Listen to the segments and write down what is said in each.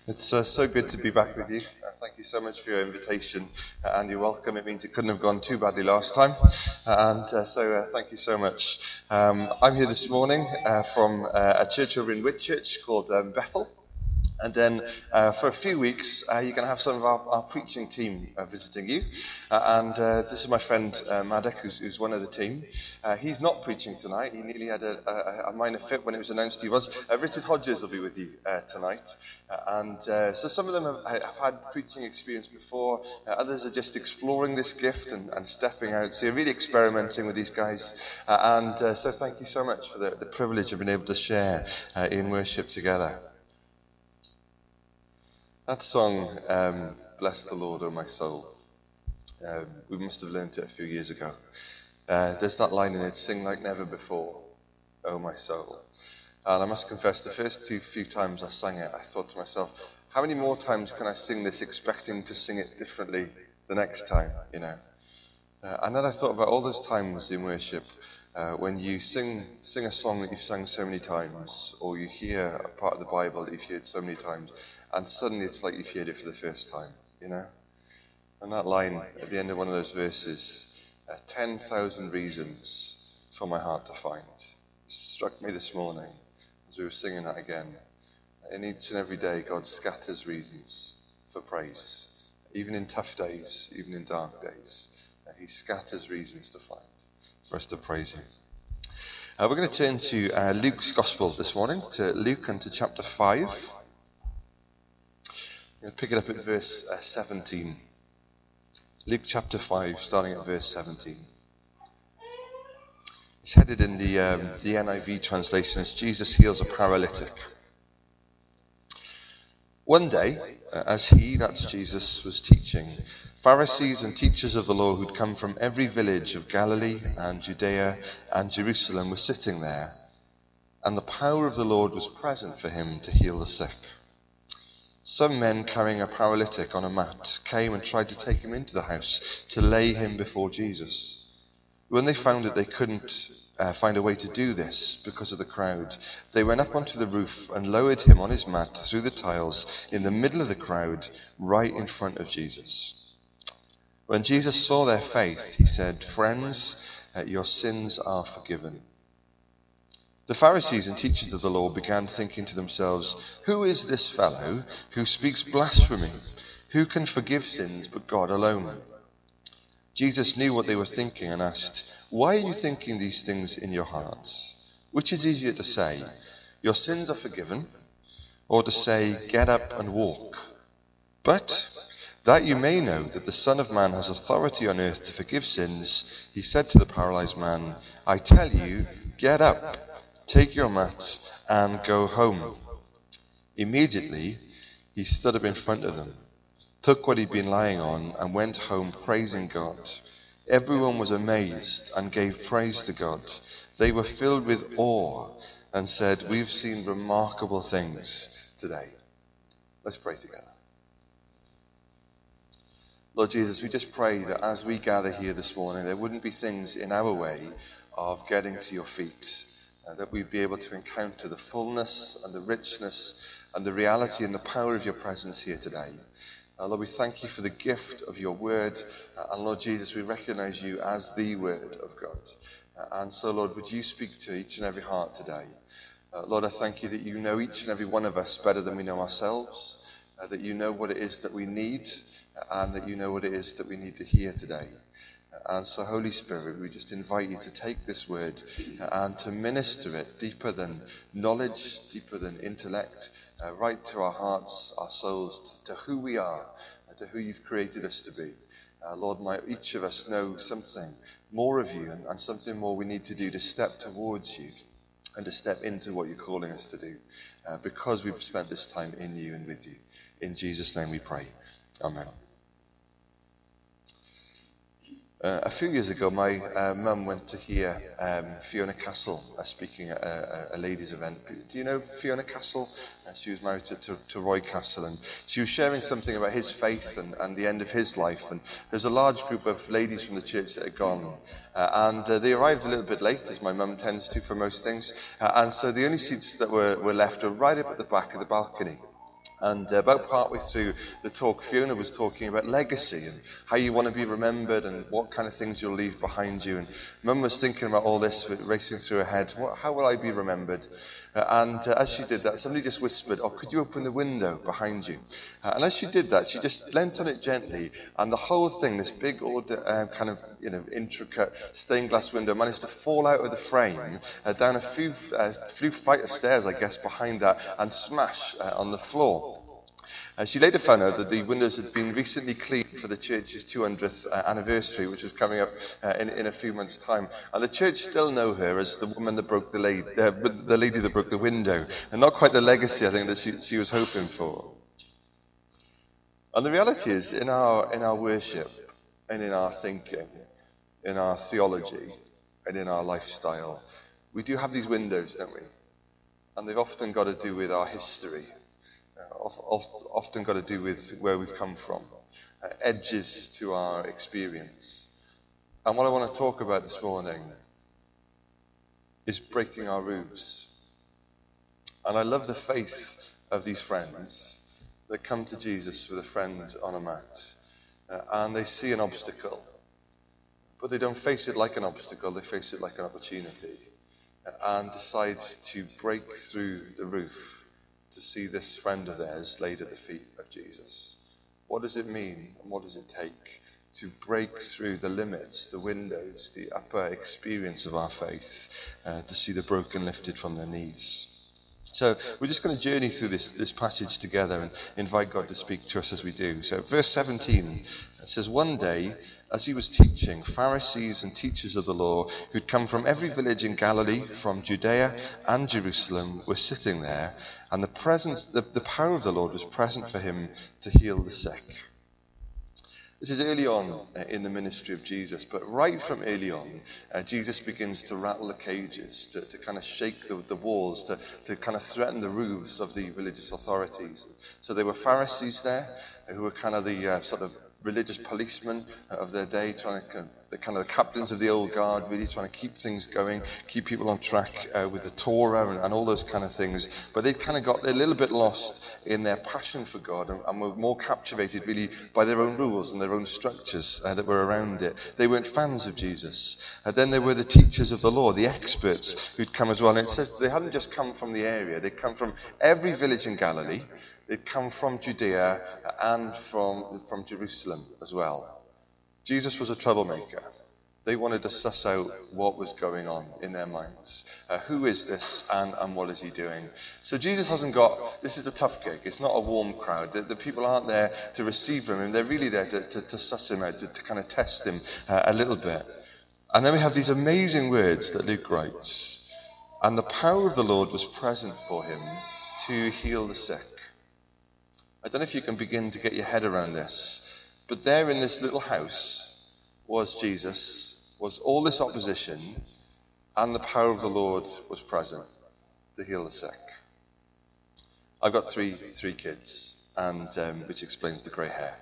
It's so good to be back with you. Thank you so much for your invitation and your welcome. It means it couldn't have gone too badly last time. So thank you so much. I'm here this morning from a church over in Whitchurch called Bethel. And then for a few weeks, you're going to have some of our preaching team visiting you. This is my friend Madek, who's one of the team. He's not preaching tonight. He nearly had a minor fit when it was announced he was. Richard Hodges will be with you tonight. So some of them have had preaching experience before. Others are just exploring this gift and stepping out. So you're really experimenting with these guys. So thank you so much for the privilege of being able to share in worship together. That song, Bless the Lord, O my soul, we must have learnt it a few years ago. There's that line in it, sing like never before, O my soul. And I must confess, the first few times I sang it, I thought to myself, how many more times can I sing this expecting to sing it differently the next time, And then I thought about all those times in worship when you sing a song that you've sung so many times, or you hear a part of the Bible that you've heard so many times, and suddenly it's like you've heard it for the first time, And that line at the end of one of those verses, 10,000 reasons for my heart to find, struck me this morning as we were singing that again. In each and every day, God scatters reasons for praise. Even in tough days, even in dark days, He scatters reasons to find for us to praise Him. We're going to turn to Luke's Gospel this morning, to Luke and to chapter 5. We'll pick it up at verse 17. Luke chapter 5, starting at verse 17. It's headed in the NIV translation as Jesus heals a paralytic. One day, as he, that's Jesus, was teaching, Pharisees and teachers of the law who'd come from every village of Galilee and Judea and Jerusalem were sitting there, and the power of the Lord was present for him to heal the sick. Some men carrying a paralytic on a mat came and tried to take him into the house to lay him before Jesus. When they found that they couldn't find a way to do this because of the crowd, they went up onto the roof and lowered him on his mat through the tiles in the middle of the crowd, right in front of Jesus. When Jesus saw their faith, he said, "Friends, your sins are forgiven." The Pharisees and teachers of the law began thinking to themselves, "Who is this fellow who speaks blasphemy? Who can forgive sins but God alone?" Jesus knew what they were thinking and asked, "Why are you thinking these things in your hearts? Which is easier to say, 'Your sins are forgiven,' or to say, 'Get up and walk'? But that you may know that the Son of Man has authority on earth to forgive sins," he said to the paralyzed man, "I tell you, get up, take your mat, and go home." Immediately, he stood up in front of them, took what he'd been lying on, and went home praising God. Everyone was amazed and gave praise to God. They were filled with awe and said, "We've seen remarkable things today." Let's pray together. Lord Jesus, we just pray that as we gather here this morning, there wouldn't be things in our way of getting to your feet, that we'd be able to encounter the fullness and the richness and the reality and the power of your presence here today. Lord, we thank you for the gift of your word. And Lord Jesus, we recognize you as the word of God. And so, Lord, would you speak to each and every heart today? Lord, I thank you that you know each and every one of us better than we know ourselves, that you know what it is that we need, and that you know what it is that we need to hear today. And so, Holy Spirit, we just invite you to take this word and to minister it deeper than knowledge, deeper than intellect, right to our hearts, our souls, to who we are, to who you've created us to be. Lord, might each of us know something more of you and something more we need to do to step towards you and to step into what you're calling us to do, because we've spent this time in you and with you. In Jesus' name we pray. Amen. A few years ago, my mum went to hear Fiona Castle speaking at a ladies' event. Do you know Fiona Castle? She was married to Roy Castle, and she was sharing something about his faith and the end of his life. And there's a large group of ladies from the church that had gone, and they arrived a little bit late, as my mum tends to for most things. And so the only seats that were left were right up at the back of the balcony. And about partway through the talk, Fiona was talking about legacy and how you want to be remembered and what kind of things you'll leave behind you. And Mum was thinking about all this, racing through her head. How will I be remembered? As she did that, somebody just whispered, "Oh, could you open the window behind you?" And as she did that, she just leant on it gently, and the whole thing, this big, intricate stained glass window, managed to fall out of the frame down a few flight of stairs, I guess, behind that, and smash on the floor. She later found out that the windows had been recently cleaned for the church's 200th anniversary, which was coming up in a few months' time. And the church still know her as the woman that broke the lady that broke the window, and not quite the legacy, I think, that she was hoping for. And the reality is, in our worship and in our thinking, in our theology and in our lifestyle, we do have these windows, don't we? And they've often got to do with our history. Often got to do with where we've come from, edges to our experience. And what I want to talk about this morning is breaking our roofs. And I love the faith of these friends that come to Jesus with a friend on a mat, and they see an obstacle, but they don't face it like an obstacle, they face it like an opportunity, and decide to break through the roof to see this friend of theirs laid at the feet of Jesus. What does it mean and what does it take to break through the limits, the windows, the upper experience of our faith, to see the broken lifted from their knees? So we're just going to journey through this passage together and invite God to speak to us as we do. So verse 17, it says, "One day, as he was teaching, Pharisees and teachers of the law who'd come from every village in Galilee, from Judea and Jerusalem, were sitting there, and the power of the Lord was present for him to heal the sick." This is early on in the ministry of Jesus, but right from early on, Jesus begins to rattle the cages, to kind of shake the walls, to kind of threaten the roofs of the religious authorities. So there were Pharisees there, who were kind of the sort of religious policemen of their day, the captains of the old guard, really trying to keep things going, keep people on track with the Torah and all those kind of things. But they kind of got a little bit lost in their passion for God and were more captivated really by their own rules and their own structures that were around it. They weren't fans of Jesus. Then there were the teachers of the law, the experts who'd come as well. And it says they hadn't just come from the area, they'd come from every village in Galilee. They'd come from Judea and from Jerusalem as well. Jesus was a troublemaker. They wanted to suss out what was going on in their minds. Who is this and what is he doing? So Jesus hasn't got, this is a tough gig. It's not a warm crowd. The people aren't there to receive him, and they're really there to suss him out, to kind of test him a little bit. And then we have these amazing words that Luke writes. "And the power of the Lord was present for him to heal the sick." I don't know if you can begin to get your head around this, but there in this little house was Jesus, was all this opposition, and the power of the Lord was present to heal the sick. I've got three kids, and which explains the grey hair.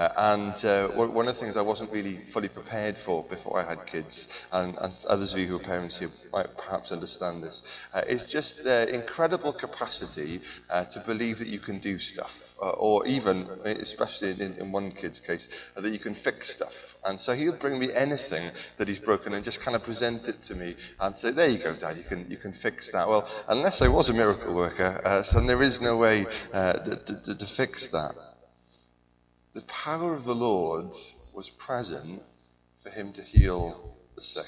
One of the things I wasn't really fully prepared for before I had kids, and others of you who are parents here might perhaps understand this, is just their incredible capacity to believe that you can do stuff. Or even, especially in one kid's case, that you can fix stuff. And so he'll bring me anything that he's broken and just kind of present it to me and say, "There you go, Dad, you can fix that." Well, unless I was a miracle worker, so there is no way to fix that. The power of the Lord was present for him to heal the sick.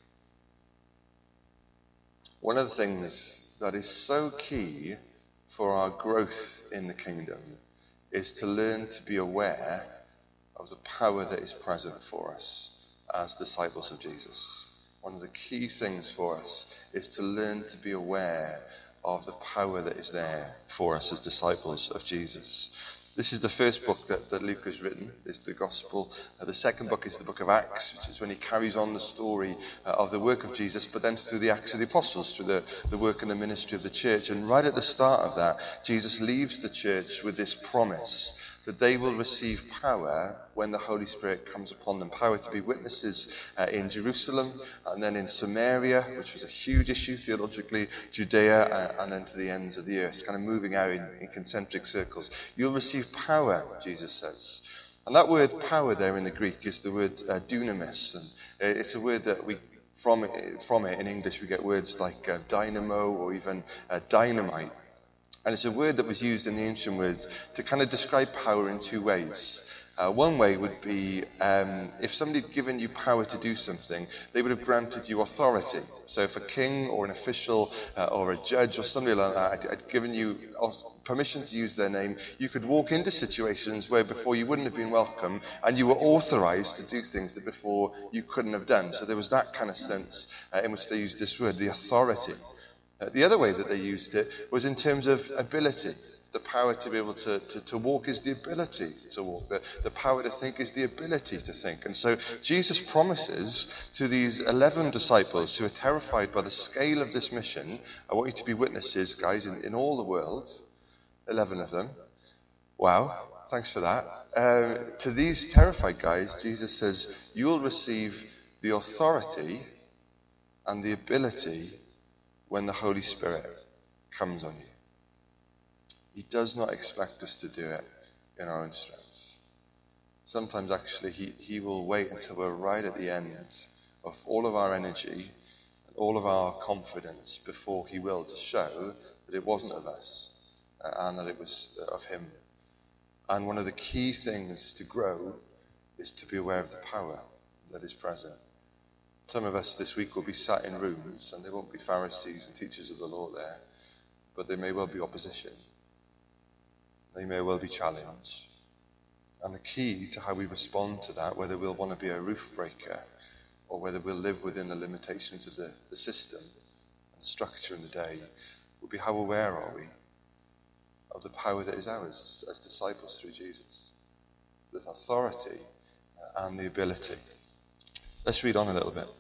One of the things that is so key for our growth in the kingdom is to learn to be aware of the power that is present for us as disciples of Jesus. One of the key things for us is to learn to be aware of the power that is there for us as disciples of Jesus. This is the first book that Luke has written, is the Gospel. The second book is the book of Acts, which is when he carries on the story of the work of Jesus, but then through the Acts of the Apostles, through the work and the ministry of the church. And right at the start of that, Jesus leaves the church with this promise that they will receive power when the Holy Spirit comes upon them. Power to be witnesses in Jerusalem, and then in Samaria, which was a huge issue theologically, Judea, and then to the ends of the earth, kind of moving out in concentric circles. You'll receive power, Jesus says. And that word power there in the Greek is the word dunamis, and it's a word that from it in English we get words like dynamo or even dynamite. And it's a word that was used in the ancient words to kind of describe power in two ways. One way would be if somebody had given you power to do something, they would have granted you authority. So if a king or an official or a judge or somebody like that had given you permission to use their name, you could walk into situations where before you wouldn't have been welcome, and you were authorized to do things that before you couldn't have done. So there was that kind of sense in which they used this word, the authority. The other way that they used it was in terms of ability. The power to be able to walk is the ability to walk. The power to think is the ability to think. And so Jesus promises to these 11 disciples who are terrified by the scale of this mission, I want you to be witnesses, guys, in all the world. 11 of them. Wow, thanks for that. To these terrified guys, Jesus says, you'll receive the authority and the ability when the Holy Spirit comes on you. He does not expect us to do it in our own strength. Sometimes actually he will wait until we're right at the end of all of our energy and all of our confidence before he will, to show that it wasn't of us and that it was of him. And one of the key things to grow is to be aware of the power that is present. Some of us this week will be sat in rooms, and there won't be Pharisees and teachers of the law there, but there may well be opposition. They may well be challenged. And the key to how we respond to that, whether we'll want to be a roof breaker or whether we'll live within the limitations of the system and the structure in the day, will be how aware are we of the power that is ours as disciples through Jesus. The authority and the ability. Let's read on a little bit.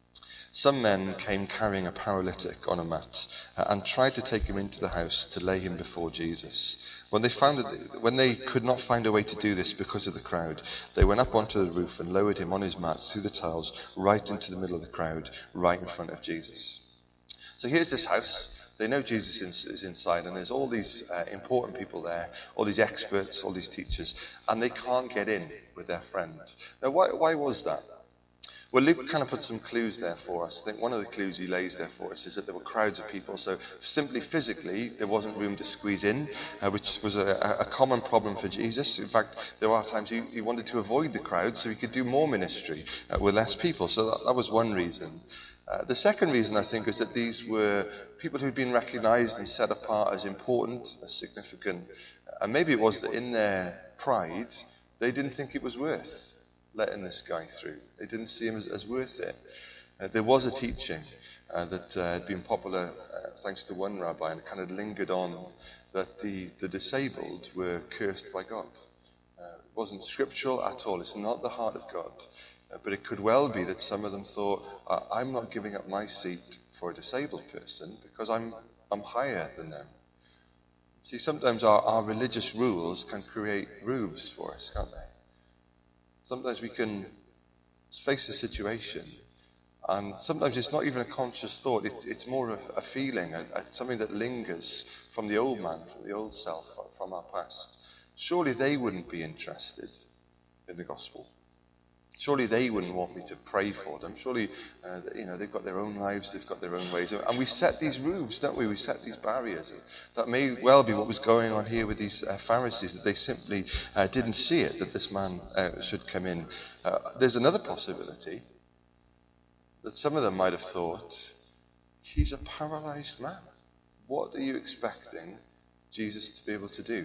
Some men came carrying a paralytic on a mat and tried to take him into the house to lay him before Jesus. When they could not find a way to do this because of the crowd, they went up onto the roof and lowered him on his mat through the tiles right into the middle of the crowd, right in front of Jesus. So here's this house. They know Jesus is inside, and there's all these important people there, all these experts, all these teachers, and they can't get in with their friend. Now, why was that? Well, Luke kind of put some clues there for us. I think one of the clues he lays there for us is that there were crowds of people, so simply physically there wasn't room to squeeze in, which was a common problem for Jesus. In fact, there are times he wanted to avoid the crowd so he could do more ministry with less people. So that was one reason. The second reason, I think, is that these were people who'd been recognized and set apart as important, as significant. And maybe it was that in their pride, they didn't think it was worth letting this guy through. They didn't see him as worth it. There was a teaching that had been popular thanks to one rabbi, and it kind of lingered on, that the disabled were cursed by God. It wasn't scriptural at all. It's not the heart of God. But it could well be that some of them thought, I'm not giving up my seat for a disabled person because I'm higher than them. See, sometimes our religious rules can create roofs for us, can't they? Sometimes we can face a situation, and sometimes it's not even a conscious thought. It's more of a feeling, something that lingers from the old man, from the old self, from our past. Surely they wouldn't be interested in the gospel. Surely they wouldn't want me to pray for them. Surely, they've got their own lives, they've got their own ways. And we set these roofs, don't we? We set these barriers. And that may well be what was going on here with these Pharisees, that they simply didn't see it, that this man should come in. There's another possibility, that some of them might have thought, he's a paralyzed man. What are you expecting Jesus to be able to do?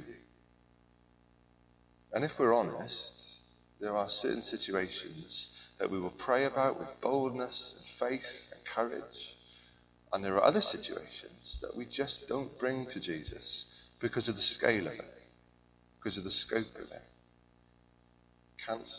And if we're honest, there are certain situations that we will pray about with boldness and faith and courage. And there are other situations that we just don't bring to Jesus because of the scale of it, because of the scope of it. Cancer,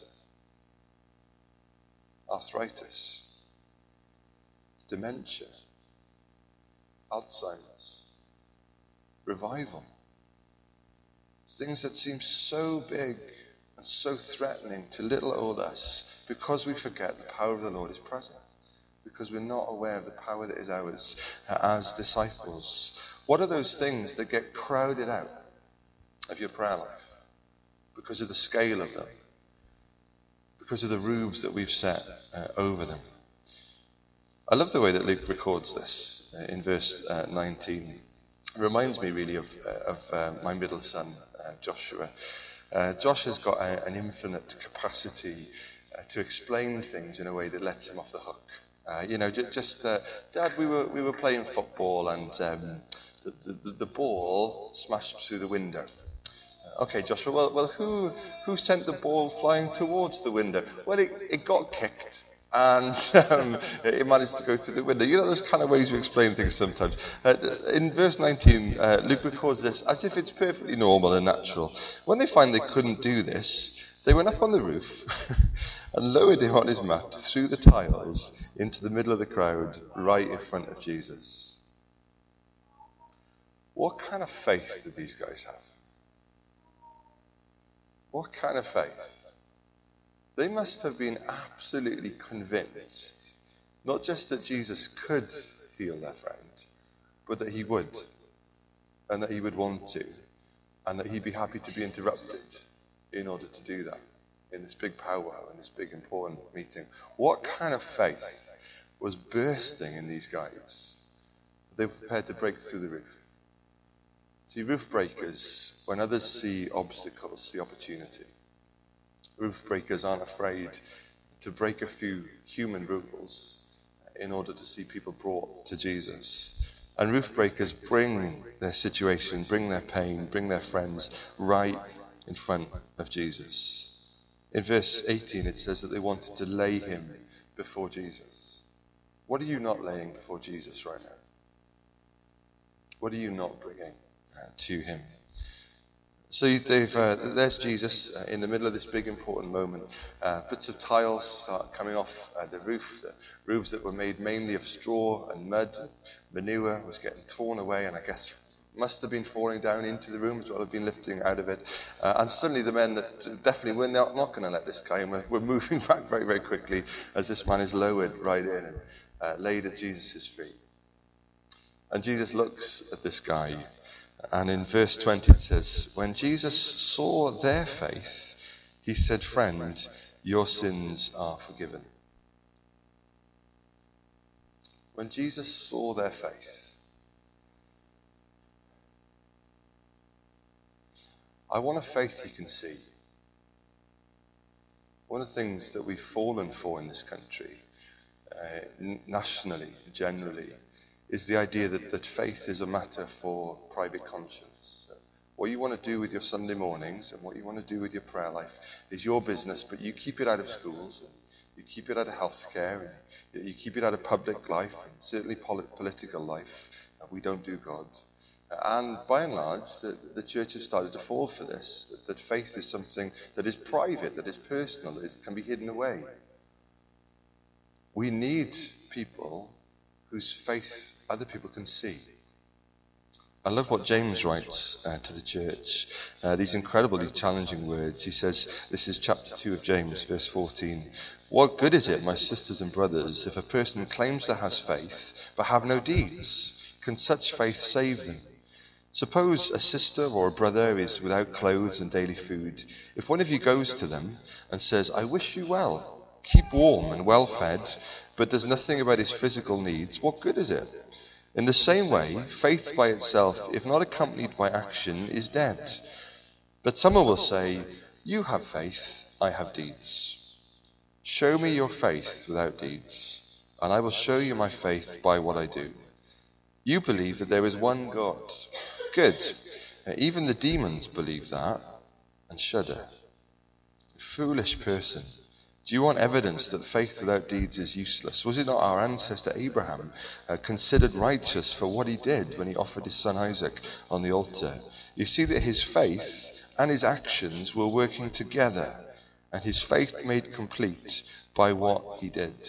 arthritis, dementia, Alzheimer's, revival. things that seem so big and so threatening to little old us, because we forget the power of the Lord is present, because we're not aware of the power that is ours as disciples. What are those things that get crowded out of your prayer life because of the scale of them, because of the roofs that we've set over them? I love the way that Luke records this in verse 19. It reminds me really of my middle son, Joshua. Josh has got an infinite capacity to explain things in a way that lets him off the hook. Dad, we were playing football and the ball smashed through the window. Okay, Joshua, well, who sent the ball flying towards the window? Well, it got kicked. And it managed to go through the window. You know, those kind of ways we explain things sometimes. In verse 19, Luke records this as if it's perfectly normal and natural. When they finally couldn't do this, they went up on the roof and lowered him on his mat through the tiles into the middle of the crowd, right in front of Jesus. What kind of faith did these guys have? What kind of faith? They must have been absolutely convinced, not just that Jesus could heal their friend, but that he would, and that he would want to, and that he'd be happy to be interrupted in order to do that, in this big powwow, in this big important meeting. What kind of faith was bursting in these guys? They were prepared to break through the roof. See, roof breakers, when others see obstacles, see opportunity. Roof breakers aren't afraid to break a few human rules in order to see people brought to Jesus. And roof breakers bring their situation, bring their pain, bring their friends right in front of Jesus. In verse 18 it says that they wanted to lay him before Jesus. What are you not laying before Jesus right now? What are you not bringing to him? So there's Jesus in the middle of this big important moment. Bits of tiles start coming off the roof. The roofs that were made mainly of straw and mud. Manure was getting torn away, and I guess must have been falling down into the room as well as been lifting out of it. And suddenly the men that definitely were not going to let this guy in were moving back very, very quickly as this man is lowered right in and laid at Jesus' feet. And Jesus looks at this guy. And in verse 20 it says, when Jesus saw their faith, he said, friend, your sins are forgiven. When Jesus saw their faith, I want a faith you can see. One of the things that we've fallen for in this country, nationally, generally, is the idea that faith is a matter for private conscience. So what you want to do with your Sunday mornings and what you want to do with your prayer life is your business, but you keep it out of schools, and you keep it out of healthcare, and you keep it out of public life, and certainly political life. We don't do God. And by and large, the church has started to fall for this, that faith is something that is private, that is personal, that can be hidden away. We need people whose faith other people can see. I love what James writes to the church, these incredibly challenging words. He says, this is chapter 2 of James, verse 14. What good is it, my sisters and brothers, if a person claims to have faith, but have no deeds? Can such faith save them? Suppose a sister or a brother is without clothes and daily food. If one of you goes to them and says, I wish you well, keep warm and well fed, but there's nothing about his physical needs, what good is it? In the same way, faith by itself, if not accompanied by action, is dead. But someone will say, you have faith, I have deeds. Show me your faith without deeds, and I will show you my faith by what I do. You believe that there is one God. Good. Even the demons believe that and shudder. Foolish person. Do you want evidence that faith without deeds is useless? Was it not our ancestor Abraham considered righteous for what he did when he offered his son Isaac on the altar? You see that his faith and his actions were working together, and his faith made complete by what he did.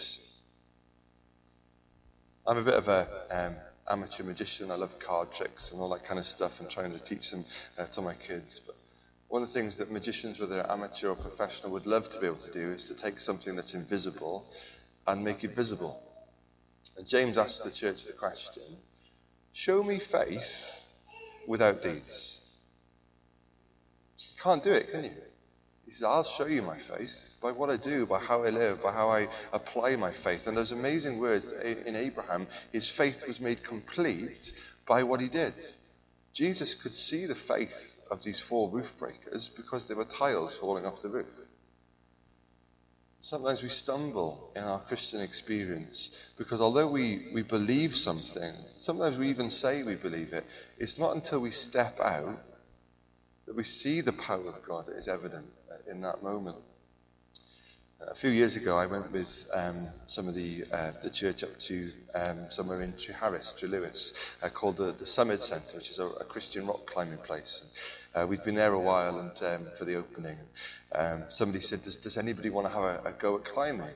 I'm a bit of a amateur magician. I love card tricks and all that kind of stuff and trying to teach them to my kids. But One of the things that magicians, whether amateur or professional, would love to be able to do is to take something that's invisible and make it visible. And James asked the church the question, show me faith without deeds. You can't do it, can you? He says, I'll show you my faith by what I do, by how I live, by how I apply my faith. And those amazing words in Abraham, his faith was made complete by what he did. Jesus could see the faith of these 4 roof breakers because there were tiles falling off the roof. Sometimes we stumble in our Christian experience because although we believe something, sometimes we even say we believe it, it's not until we step out that we see the power of God that is evident in that moment. A few years ago, I went with some of the church up to somewhere in Treharris, called the Summit Centre, which is a Christian rock climbing place. We'd been there a while, and for the opening, somebody said, "Does anybody want to have a go at climbing?"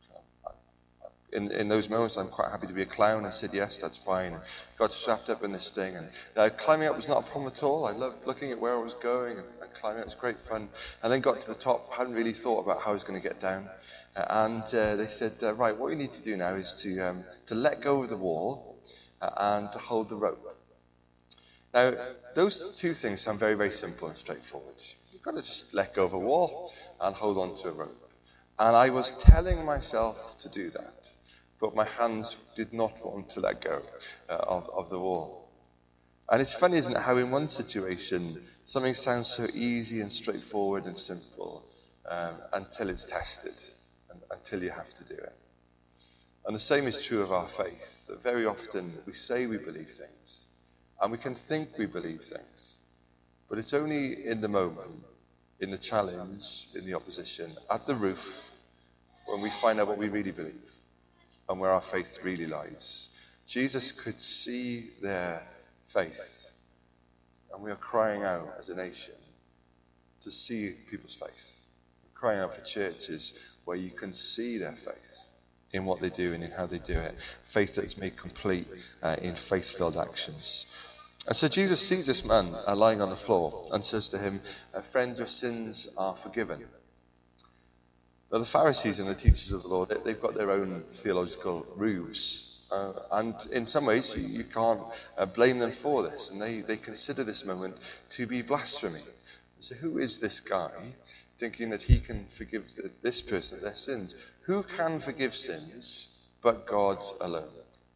In those moments, I'm quite happy to be a clown. I said, yes, that's fine. And got strapped up in this thing. And climbing up was not a problem at all. I loved looking at where I was going and climbing. It was great fun. And then got to the top. Hadn't really thought about how I was going to get down. And they said, right, what you need to do now is to let go of the wall and to hold the rope. Now, those 2 things sound very, very simple and straightforward. You've got to just let go of a wall and hold on to a rope. And I was telling myself to do that. But my hands did not want to let go of the wall. And it's funny, isn't it, how in one situation something sounds so easy and straightforward and simple until it's tested, and until you have to do it. And the same is true of our faith. That very often we say we believe things, and we can think we believe things, but it's only in the moment, in the challenge, in the opposition, at the roof, when we find out what we really believe and where our faith really lies. Jesus could see their faith, and we are crying out as a nation to see people's faith. We're crying out for churches where you can see their faith in what they do and in how they do it. Faith that is made complete in faith-filled actions. And so Jesus sees this man lying on the floor and says to him, friend, your sins are forgiven. Now, the Pharisees and the teachers of the law, they've got their own theological ruse. And in some ways, you can't blame them for this. And they consider this moment to be blasphemy. So who is this guy thinking that he can forgive this person their sins? Who can forgive sins but God alone?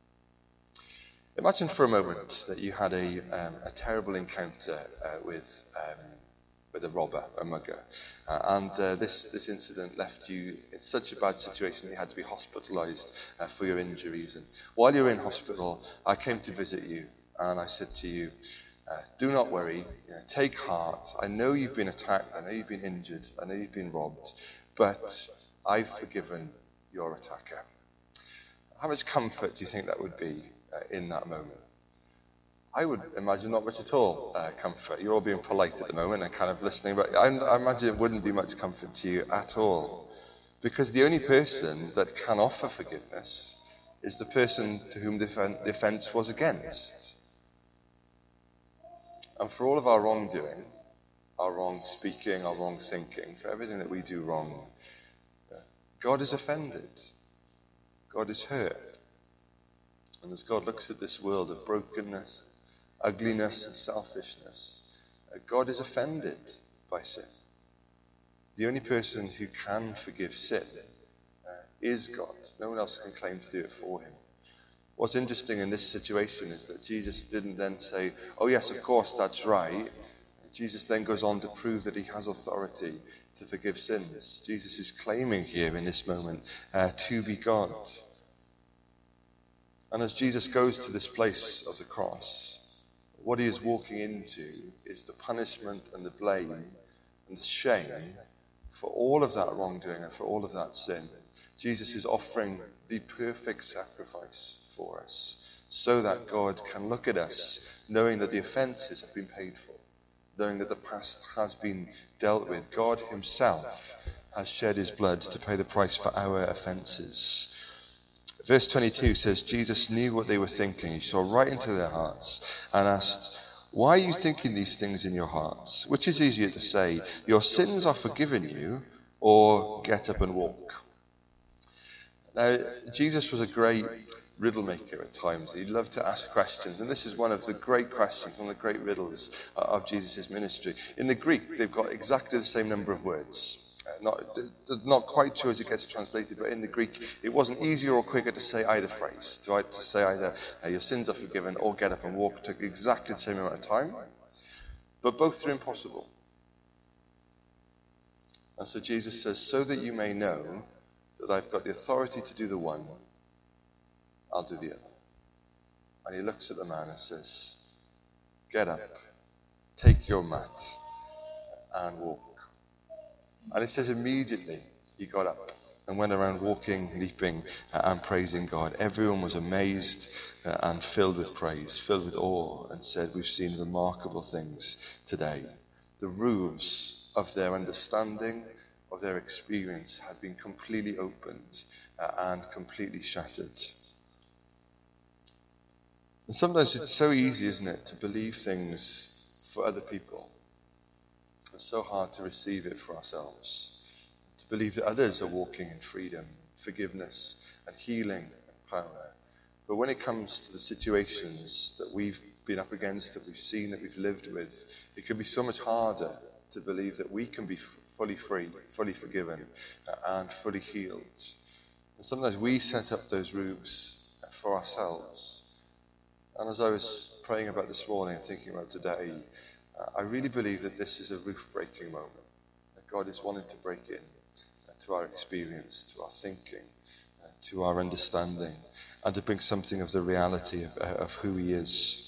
Imagine for a moment that you had a terrible encounter with a robber, a mugger. And this incident left you in such a bad situation that you had to be hospitalised for your injuries. And while you were in hospital, I came to visit you, and I said to you, do not worry, take heart. I know you've been attacked, I know you've been injured, I know you've been robbed, but I've forgiven your attacker. How much comfort do you think that would be in that moment? I would imagine not much at all comfort. You're all being polite at the moment and kind of listening, but I imagine it wouldn't be much comfort to you at all. Because the only person that can offer forgiveness is the person to whom the offence was against. And for all of our wrongdoing, our wrong speaking, our wrong thinking, for everything that we do wrong, God is offended. God is hurt. And as God looks at this world of brokenness, ugliness and selfishness, God is offended by sin. The only person who can forgive sin is God. No one else can claim to do it for him. What's interesting in this situation is that Jesus didn't then say, oh yes, of course, that's right. Jesus then goes on to prove that he has authority to forgive sins. Jesus is claiming here in this moment to be God. And as Jesus goes to this place of the cross, what he is walking into is the punishment and the blame and the shame for all of that wrongdoing and for all of that sin. Jesus is offering the perfect sacrifice for us so that God can look at us knowing that the offences have been paid for, knowing that the past has been dealt with. God himself has shed his blood to pay the price for our offences. Verse 22 says, Jesus knew what they were thinking. He saw right into their hearts and asked, Why are you thinking these things in your hearts? Which is easier to say, your sins are forgiven you, or get up and walk? Now, Jesus was a great riddle maker at times. He loved to ask questions, and this is one of the great questions, one of the great riddles of Jesus' ministry. In the Greek, they've got exactly the same number of words. Not quite sure as it gets translated, but in the Greek, it wasn't easier or quicker to say either phrase. To say either your sins are forgiven or get up and walk took exactly the same amount of time, but both are impossible. And so Jesus says, so that you may know that I've got the authority to do the one, I'll do the other. And he looks at the man and says, get up, take your mat, and walk. And it says immediately he got up and went around walking, leaping, and praising God. Everyone was amazed and filled with praise, filled with awe, and said, we've seen remarkable things today. The roofs of their understanding, of their experience, had been completely opened and completely shattered. And sometimes it's so easy, isn't it, to believe things for other people. It's so hard to receive it for ourselves. To believe that others are walking in freedom, forgiveness, and healing and power. But when it comes to the situations that we've been up against, that we've seen, that we've lived with, it can be so much harder to believe that we can be fully free, fully forgiven, and fully healed. And sometimes we set up those roofs for ourselves. And as I was praying about this morning and thinking about today, I really believe that this is a roof-breaking moment, that God is wanting to break in to our experience, to our thinking, to our understanding, and to bring something of the reality of who He is.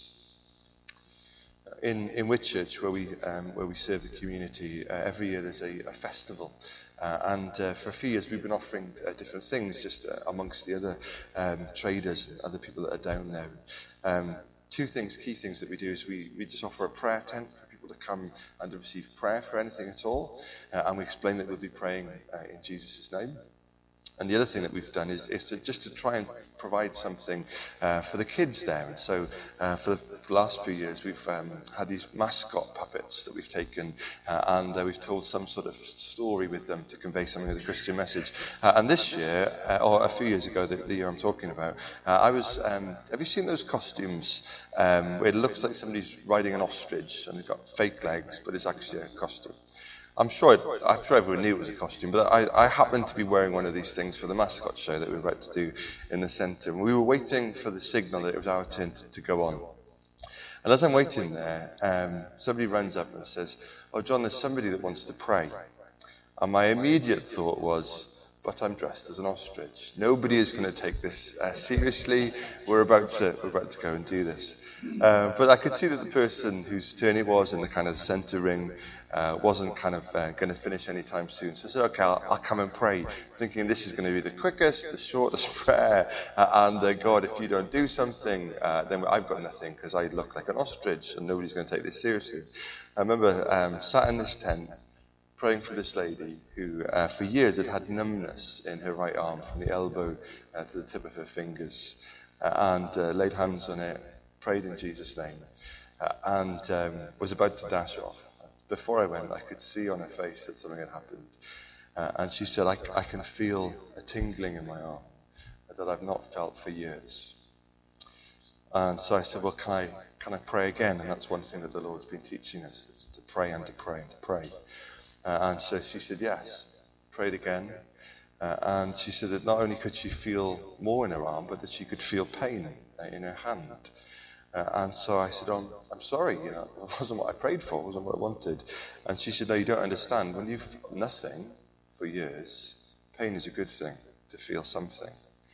In Whitchurch, where we serve the community, every year there's a festival, and for a few years we've been offering different things just amongst the other traders and other people that are down there. Two key things that we do is we just offer a prayer tent for people to come and receive prayer for anything at all, and we explain that we'll be praying in Jesus' name. And the other thing that we've done is to try and provide something for the kids there. And so for the last few years, we've had these mascot puppets that we've taken, and we've told some sort of story with them to convey something of the Christian message. And this year, or a few years ago, the year I'm talking about, have you seen those costumes where it looks like somebody's riding an ostrich and they've got fake legs, but it's actually a costume? I'm sure everyone knew it was a costume, but I happened to be wearing one of these things for the mascot show that we were about to do in the centre. And we were waiting for the signal that it was our turn to go on. And as I'm waiting there, somebody runs up and says, "Oh, John, there's somebody that wants to pray." And my immediate thought was, but I'm dressed as an ostrich. Nobody is going to take this seriously. We're about to go and do this. But I could see that the person whose turn it was in the kind of centre ring wasn't kind of going to finish anytime soon. So I said, okay, I'll come and pray, thinking this is going to be the quickest, the shortest prayer. And God, if you don't do something, then I've got nothing because I look like an ostrich and nobody's going to take this seriously. I remember sat in this tent, praying for this lady who for years had numbness in her right arm from the elbow to the tip of her fingers, and laid hands on it, prayed in Jesus' name, and was about to dash off. Before I went, I could see on her face that something had happened, and she said, I can feel a tingling in my arm that I've not felt for years. And so I said, well, can I pray again? And that's one thing that the Lord's been teaching us, to pray and to pray and to pray. And so she said yes, prayed again, and she said that not only could she feel more in her arm, but that she could feel pain in her hand. And so I said, I'm sorry, it wasn't what I prayed for, it wasn't what I wanted. And she said, no, you don't understand. When you've felt nothing for years, pain is a good thing, to feel something.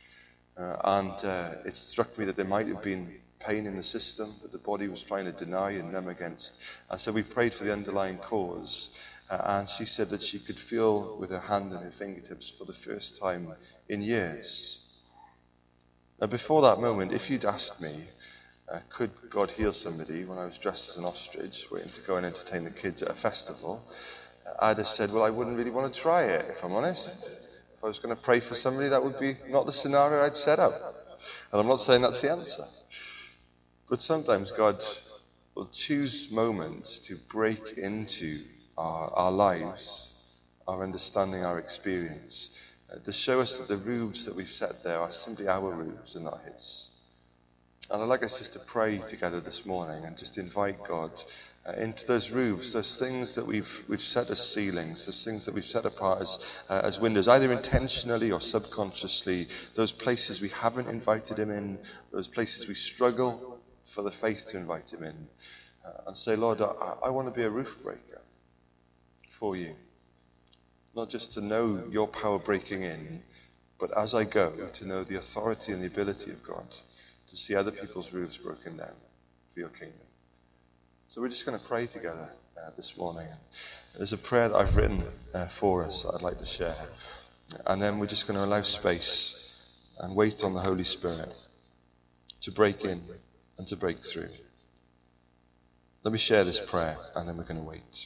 And it struck me that there might have been pain in the system that the body was trying to deny and numb against. And so we prayed for the underlying cause. And she said that she could feel with her hand and her fingertips for the first time in years. Now, before that moment, if you'd asked me, could God heal somebody when I was dressed as an ostrich, waiting to go and entertain the kids at a festival, I'd have said, well, I wouldn't really want to try it, if I'm honest. If I was going to pray for somebody, that would be not the scenario I'd set up. And I'm not saying that's the answer. But sometimes God We'll choose moments to break into our lives, our understanding, our experience, to show us that the roofs that we've set there are simply our roofs and not his. And I'd like us just to pray together this morning and just invite God into those roofs, those things that we've set as ceilings, those things that we've set apart as windows, either intentionally or subconsciously, those places we haven't invited him in, those places we struggle for the faith to invite him in, and say, Lord, I want to be a roof breaker for you. Not just to know your power breaking in, but as I go, to know the authority and the ability of God to see other people's roofs broken down for your kingdom. So we're just going to pray together this morning. There's a prayer that I've written for us that I'd like to share. And then we're just going to allow space and wait on the Holy Spirit to break in and to break through. Let me share this prayer and then we're going to wait.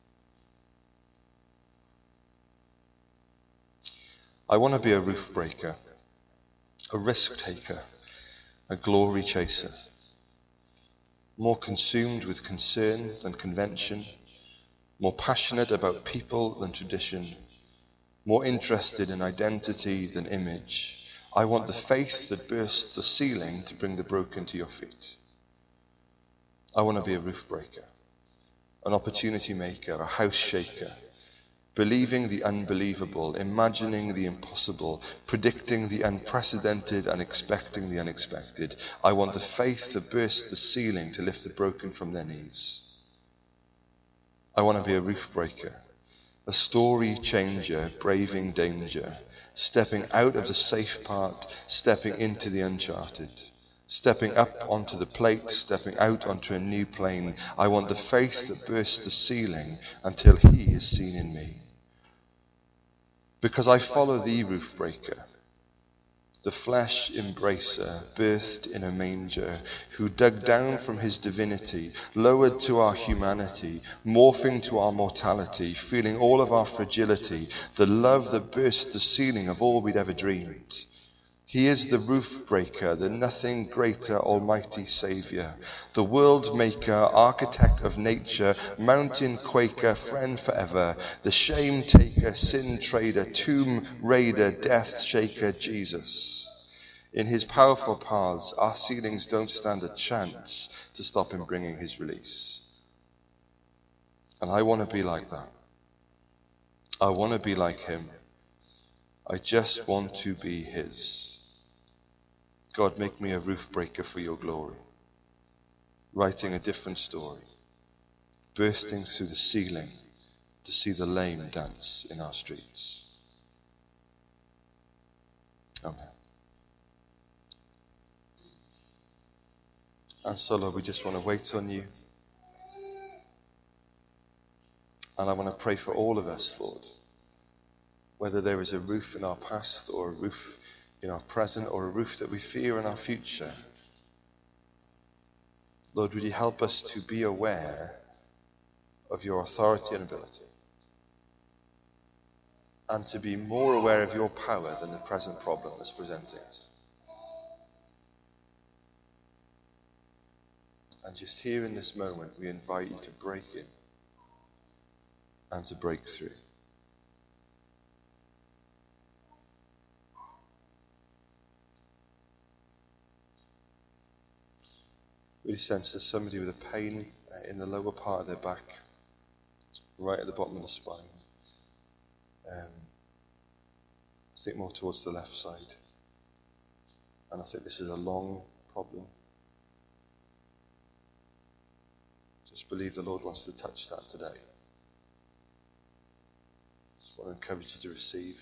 I want to be a roof breaker, a risk taker, a glory chaser, more consumed with concern than convention, more passionate about people than tradition, more interested in identity than image. I want the faith that bursts the ceiling to bring the broken to your feet. I want to be a roof breaker, an opportunity maker, a house shaker, believing the unbelievable, imagining the impossible, predicting the unprecedented and expecting the unexpected. I want the faith that bursts the ceiling to lift the broken from their knees. I want to be a roof breaker, a story changer, braving danger, stepping out of the safe part, stepping into the uncharted, stepping up onto the plate, stepping out onto a new plane. I want the faith that bursts the ceiling until he is seen in me. Because I follow the roof breaker, the flesh embracer, birthed in a manger, who dug down from his divinity, lowered to our humanity, morphing to our mortality, feeling all of our fragility, the love that burst the ceiling of all we'd ever dreamed. He is the roof breaker, the nothing greater almighty saviour, the world maker, architect of nature, mountain quaker, friend forever, the shame taker, sin trader, tomb raider, death shaker, Jesus. In his powerful paths, our ceilings don't stand a chance to stop him bringing his release. And I want to be like that. I want to be like him. I just want to be his. God, make me a roof breaker for your glory, writing a different story, bursting through the ceiling to see the lame dance in our streets. Amen. And so, Lord, we just want to wait on you. And I want to pray for all of us, Lord, whether there is a roof in our past or a roof in our present or a roof that we fear in our future. Lord, would you help us to be aware of your authority and ability, and to be more aware of your power than the present problem that's presenting us. And just here in this moment, we invite you to break in and to break through. Really sense there's somebody with a pain in the lower part of their back, right at the bottom of the spine. I think more towards the left side. And I think this is a long problem. Just believe the Lord wants to touch that today. Just want to encourage you to receive.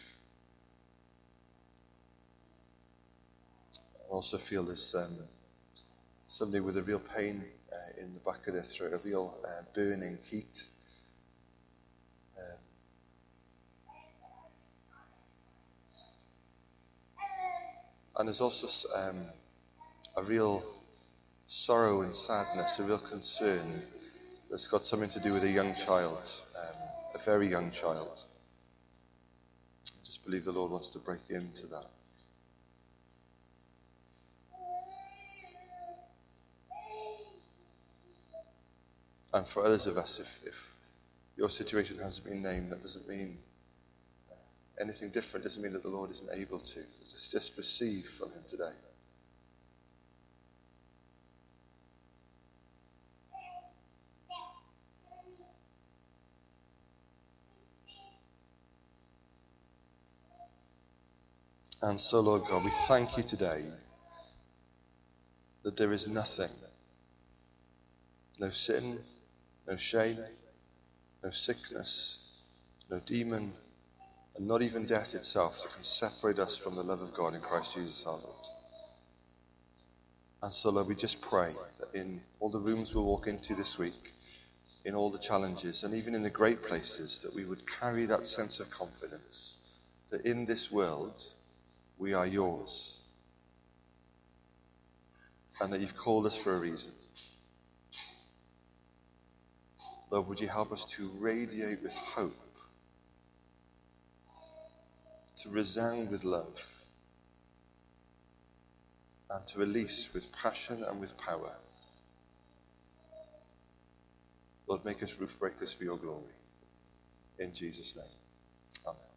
I also feel there's somebody with a real pain in the back of their throat, a real burning heat. And there's also a real sorrow and sadness, a real concern that's got something to do with a young child, a very young child. I just believe the Lord wants to break into that. And for others of us, if your situation hasn't been named, that doesn't mean anything different, doesn't mean that the Lord isn't able to. Just receive from him today. And so, Lord God, we thank you today that there is nothing, no sin, no shame, no sickness, no demon, and not even death itself that can separate us from the love of God in Christ Jesus our Lord. And so, Lord, we just pray that in all the rooms we'll walk into this week, in all the challenges, and even in the great places, that we would carry that sense of confidence that in this world we are yours, and that you've called us for a reason. Lord, would you help us to radiate with hope, to resound with love, and to release with passion and with power. Lord, make us roof breakers for your glory. In Jesus' name. Amen.